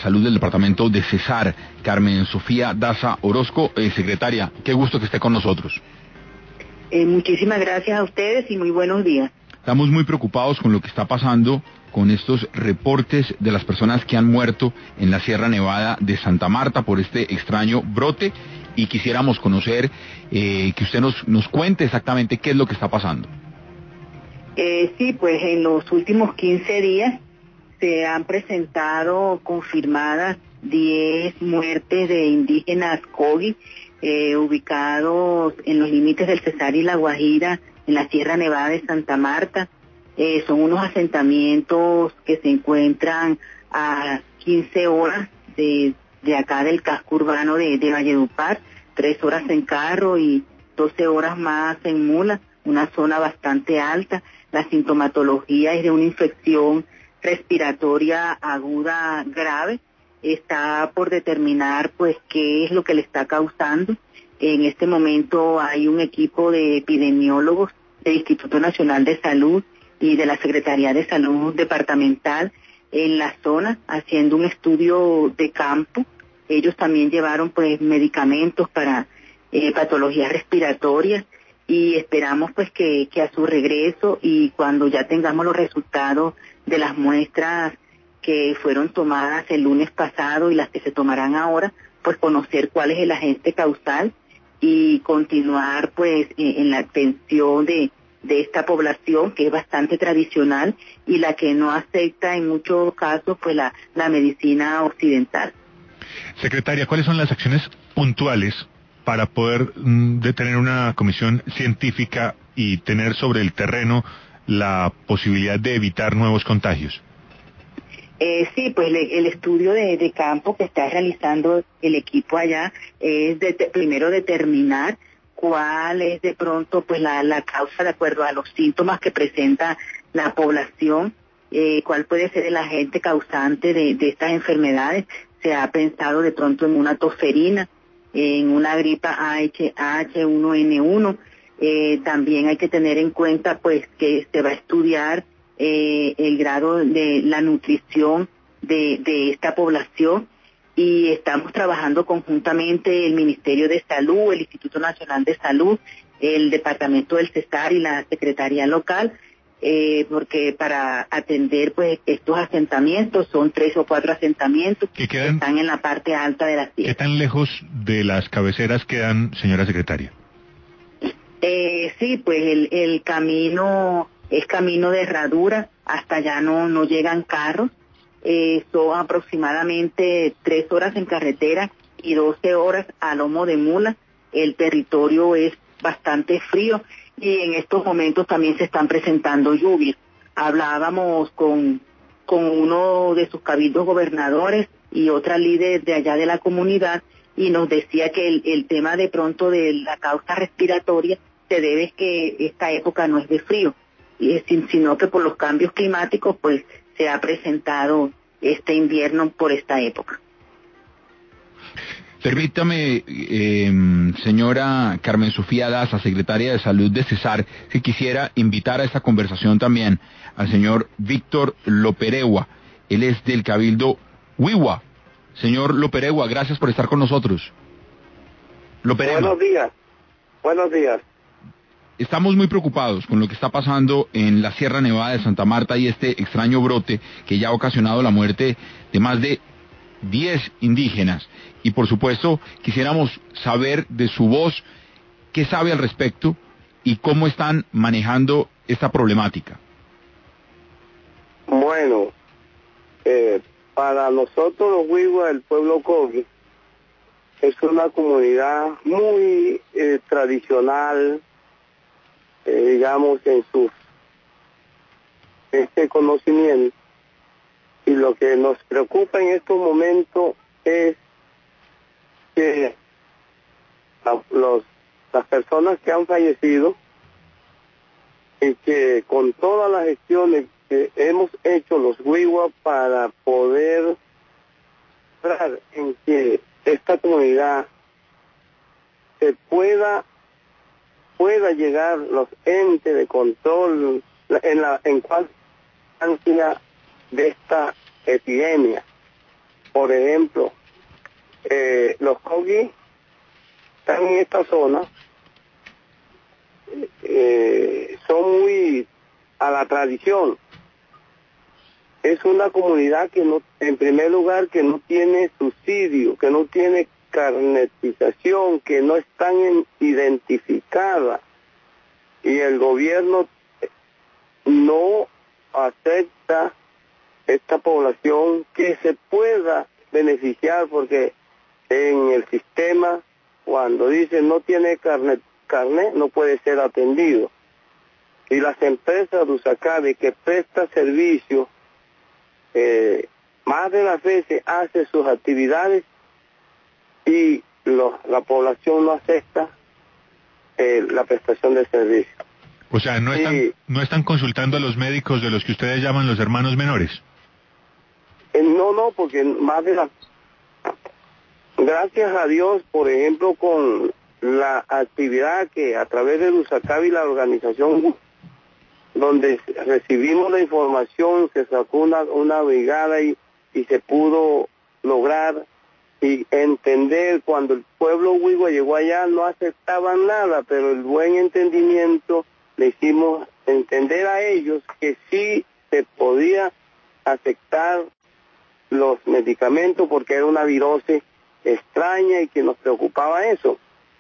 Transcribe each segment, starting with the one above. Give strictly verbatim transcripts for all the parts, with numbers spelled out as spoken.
Salud del departamento de Cesar, Carmen Sofía Daza Orozco. Eh, secretaria, qué gusto que esté con nosotros. Eh, muchísimas gracias a ustedes y muy buenos días. Estamos muy preocupados con lo que está pasando con estos reportes de las personas que han muerto en la Sierra Nevada de Santa Marta por este extraño brote, y quisiéramos conocer, eh, que usted nos, nos cuente exactamente qué es lo que está pasando. Eh, sí, pues en los últimos quince días se han presentado confirmadas diez muertes de indígenas Kogi, eh, ubicados en los límites del Cesar y La Guajira, en la Sierra Nevada de Santa Marta. Eh, son unos asentamientos que se encuentran a quince horas de, de acá del casco urbano de, de Valledupar, tres horas en carro y doce horas más en mula, una zona bastante alta. La sintomatología es de una infección respiratoria aguda grave. Está por determinar pues qué es lo que le está causando. En este momento hay un equipo de epidemiólogos del Instituto Nacional de Salud y de la Secretaría de Salud Departamental en la zona haciendo un estudio de campo. Ellos también llevaron pues medicamentos para eh, patologías respiratorias, y esperamos pues que, que a su regreso y cuando ya tengamos los resultados de las muestras que fueron tomadas el lunes pasado y las que se tomarán ahora, pues conocer cuál es el agente causal y continuar pues en la atención de, de esta población que es bastante tradicional y la que no acepta en muchos casos pues la, la medicina occidental. Secretaria, ¿cuáles son las acciones puntuales para poder mm, detener una comisión científica y tener sobre el terreno la posibilidad de evitar nuevos contagios? Eh, sí, pues le, el estudio de, de campo que está realizando el equipo allá es de, de, primero determinar cuál es de pronto pues la, la causa de acuerdo a los síntomas que presenta la población, eh, cuál puede ser el agente causante de, de estas enfermedades. Se ha pensado de pronto en una tosferina, en una gripa H uno N uno. Eh, también hay que tener en cuenta pues que se va a estudiar eh, el grado de la nutrición de, de esta población, y estamos trabajando conjuntamente el Ministerio de Salud, el Instituto Nacional de Salud, el Departamento del Cesar y la Secretaría Local, eh, porque para atender pues estos asentamientos, son tres o cuatro asentamientos que, quedan, que están en la parte alta de la sierra. ¿Qué tan lejos de las cabeceras quedan, señora secretaria? Eh, sí, pues el, el camino es camino de herradura, hasta allá no, no llegan carros, eh, son aproximadamente tres horas en carretera y doce horas a lomo de mula. El territorio es bastante frío y en estos momentos también se están presentando lluvias. Hablábamos con, con uno de sus cabildos gobernadores y otra líder de allá de la comunidad, y nos decía que el, el tema de pronto de la causa respiratoria se debe a que esta época no es de frío, sino que por los cambios climáticos pues se ha presentado este invierno por esta época. Permítame, eh, señora Carmen Sofía Daza, secretaria de Salud de Cesar, si quisiera invitar a esta conversación también al señor Víctor Loperegua. Él es del Cabildo Wiwa. Señor Loperegua, gracias por estar con nosotros. Loperegua. Buenos días. Buenos días. Estamos muy preocupados con lo que está pasando en la Sierra Nevada de Santa Marta y este extraño brote que ya ha ocasionado la muerte de más de diez indígenas. Y por supuesto, quisiéramos saber de su voz qué sabe al respecto y cómo están manejando esta problemática. Bueno, eh, para nosotros los Wiwa del pueblo Kogi, es una comunidad muy eh, tradicional, eh, digamos, en su este conocimiento, y lo que nos preocupa en estos momentos es que la, los, las personas que han fallecido, y que con todas las gestiones que hemos hecho los Wiwa para poder entrar en que esta comunidad se pueda pueda llegar los entes de control en la en cuanto de esta epidemia. por ejemplo, eh, los Kogi están en esta zona, eh, son muy a la tradición. Es una comunidad que no, en primer lugar, que no tiene subsidio, que no tiene carnetización, que no están en, identificadas, y el gobierno no acepta esta población que se pueda beneficiar, porque en el sistema, cuando dice no tiene carnet, carnet no puede ser atendido. Y las empresas de Usacabi que presta servicio, eh, más de las veces hace sus actividades y lo, la población no acepta eh, la prestación de servicio. O sea, no están, y, no están consultando a los médicos de los que ustedes llaman los hermanos menores. Eh, no, no, porque más de la... Gracias a Dios, por ejemplo, con la actividad que a través de Usacabi, la organización donde recibimos la información, se sacó una, una brigada y, y se pudo lograr y entender. Cuando el pueblo huigo llegó allá no aceptaban nada, pero el buen entendimiento le hicimos entender a ellos que sí se podía aceptar los medicamentos porque era una virosis extraña y que nos preocupaba eso.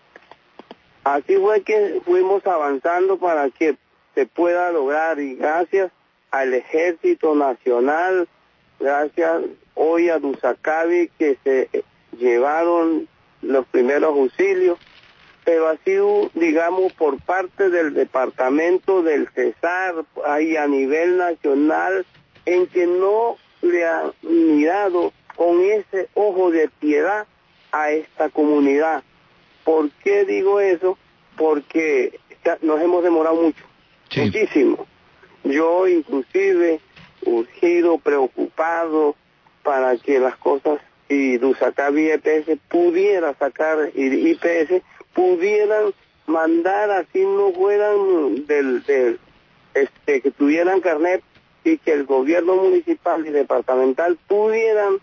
Así fue que fuimos avanzando para que se pueda lograr, y gracias al Ejército Nacional, gracias hoy a Usacabi que se llevaron los primeros auxilios, pero ha sido, digamos, por parte del departamento del Cesar, ahí a nivel nacional, en que no le han mirado con ese ojo de piedad a esta comunidad. ¿Por qué digo eso? Porque nos hemos demorado mucho, sí. muchísimo. Yo inclusive urgido, preocupado para que las cosas, y Usacabi I P S pudiera sacar, y I P S pudieran mandar, así no fueran del, del este, que tuvieran carnet, y que el gobierno municipal y departamental pudieran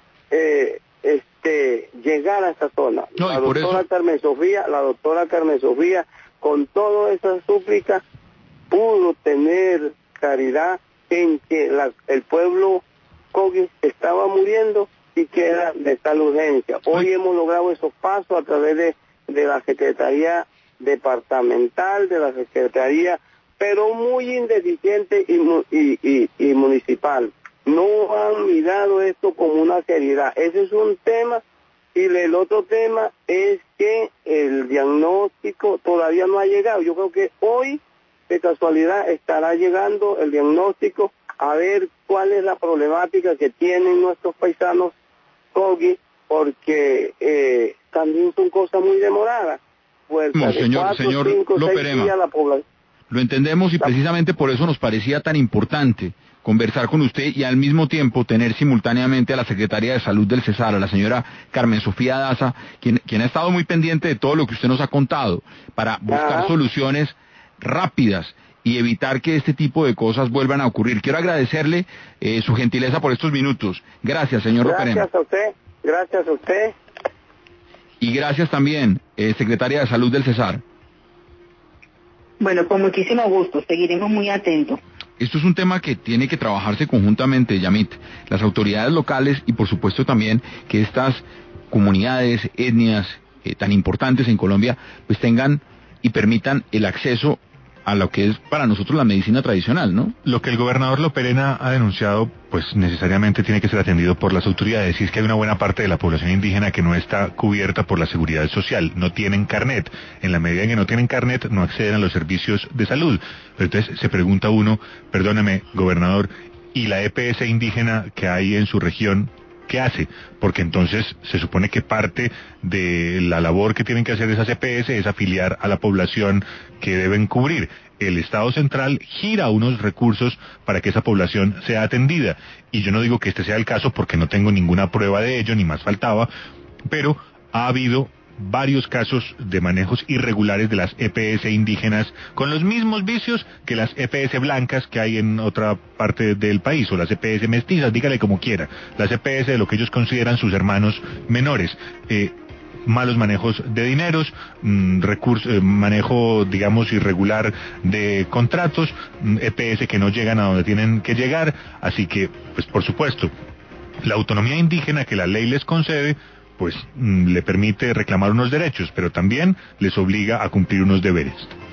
eh, este llegar a esa zona. No, la doctora eso... Carmen Sofía, la doctora Carmen Sofía, con todas esas súplicas, pudo tener claridad en que la, el pueblo Kogi estaba muriendo y que era de tal urgencia. Hoy sí. hemos logrado esos pasos a través de, de la Secretaría Departamental, de la Secretaría, pero muy indeficiente y, y, y, y municipal. No han mirado esto como una seriedad. Ese es un tema, y el otro tema es que el diagnóstico todavía no ha llegado. Yo creo que hoy, de casualidad, estará llegando el diagnóstico, a ver cuál es la problemática que tienen nuestros paisanos Kogi, porque eh, también son cosas muy demoradas. No, señor, cuatro, señor cinco, Loperema, la población. Lo entendemos, y precisamente por eso nos parecía tan importante conversar con usted y al mismo tiempo tener simultáneamente a la Secretaria de Salud del Cesar, a la señora Carmen Sofía Daza, quien, quien ha estado muy pendiente de todo lo que usted nos ha contado, para buscar Ajá. soluciones rápidas y evitar que este tipo de cosas vuelvan a ocurrir. Quiero agradecerle eh, su gentileza por estos minutos. Gracias, señor Loperema. Gracias a usted, gracias a usted. Y gracias también, eh, Secretaria de Salud del Cesar. Bueno, con muchísimo gusto, seguiremos muy atentos. Esto es un tema que tiene que trabajarse conjuntamente, Yamit, las autoridades locales, y por supuesto también que estas comunidades, etnias eh, tan importantes en Colombia, pues tengan y permitan el acceso a lo que es para nosotros la medicina tradicional, ¿no? Lo que el gobernador Loperena ha denunciado, pues necesariamente tiene que ser atendido por las autoridades, y es que hay una buena parte de la población indígena que no está cubierta por la seguridad social, no tienen carnet. En la medida en que no tienen carnet, no acceden a los servicios de salud. Pero entonces se pregunta uno, perdóneme, gobernador, ¿y la E P S indígena que hay en su región qué hace? Porque entonces se supone que parte de la labor que tienen que hacer esas E P S es afiliar a la población que deben cubrir. El Estado central gira unos recursos para que esa población sea atendida, y yo no digo que este sea el caso porque no tengo ninguna prueba de ello, ni más faltaba, pero ha habido varios casos de manejos irregulares de las E P S indígenas con los mismos vicios que las E P S blancas que hay en otra parte del país, o las E P S mestizas, dígale como quiera, las E P S de lo que ellos consideran sus hermanos menores. Eh, malos manejos de dineros, mmm, recurso, eh, manejo, digamos, irregular de contratos, mmm, E P S que no llegan a donde tienen que llegar, así que, pues por supuesto, la autonomía indígena que la ley les concede, pues mmm, le permite reclamar unos derechos, pero también les obliga a cumplir unos deberes.